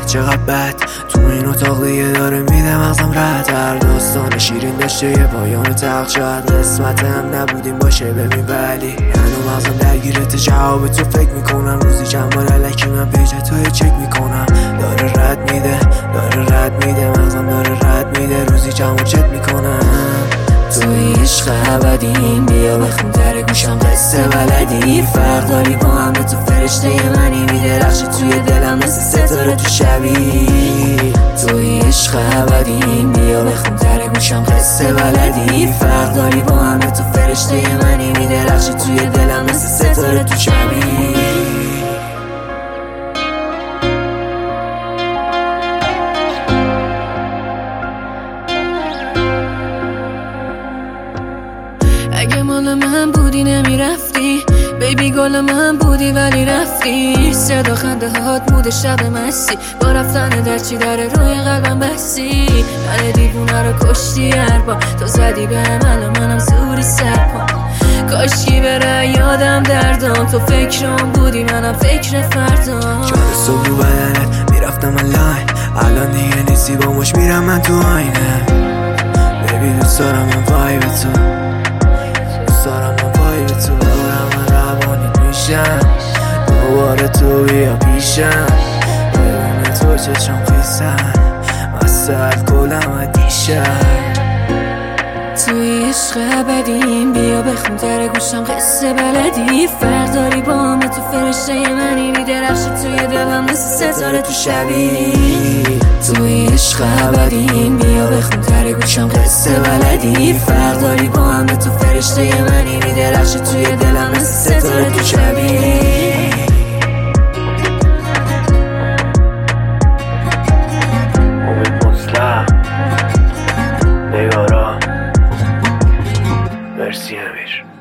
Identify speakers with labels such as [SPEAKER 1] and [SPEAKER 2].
[SPEAKER 1] چقدر بد تو این اتاق دیگه داره میده مغزم رد. هر داستان شیرین داشته یه پایان تلخ، شاید قسمت هم نبودیم باشه ببین، ولی هنو مغزم درگیرت جواب تو فکر میکنم. روزی چند بار الکی من پیج تو چک میکنم، داره رد میده مغزم داره رد میده، روزی چند بار چک میکنم. توی عشق ابدیم بیا بخون در گوشم قصه بلدی، فرق داری با هم تو فرشته منی، میدرخشی توی دلم مثل ستاره تو شبی. توی عشق ابدیم بیا بخون در گوشم قصه بلدی، فرق داری با هم تو فرشته منی، میدرخشی توی دلم مثل ستاره تو شبی.
[SPEAKER 2] اگه مال من بودی نمیرفتی، بیبی گل من بودی ولی رفتی. صدا خنده هات بوده شب مسی، با رفتن در چی داره روی قلبم بسی. من دیوونه رو کشتی هر تو زدی به منم زوری سرپا. کاشکی بره یادم دردم، تو فکرم بودی منم فکر فردام.
[SPEAKER 1] شاد صبح رو بدنت میرفتم الان، الان دیگه نیستی با مش میرم من تو آینه. بیبی دوست دارم من وایب تو، من روانیت میشم دوباره، تو بیا پیشم بدون تو چشم خیسن مست الکلم دیشب.
[SPEAKER 2] توی عشق ابدیم بیا بخون در گوشم قصه بلدی، فرق داری با هم تو فرشته منی، میدرخشی توی دلم مثل ستاره تو شبی. توی عشق ابدیم بیا بخون در گوشم قصه بلدی، فرق داری با هم تو فرشته منی، میدرخشی توی دلم مثل ستاره تو شبی.
[SPEAKER 1] امید مصلح نگارا مرسی امیر.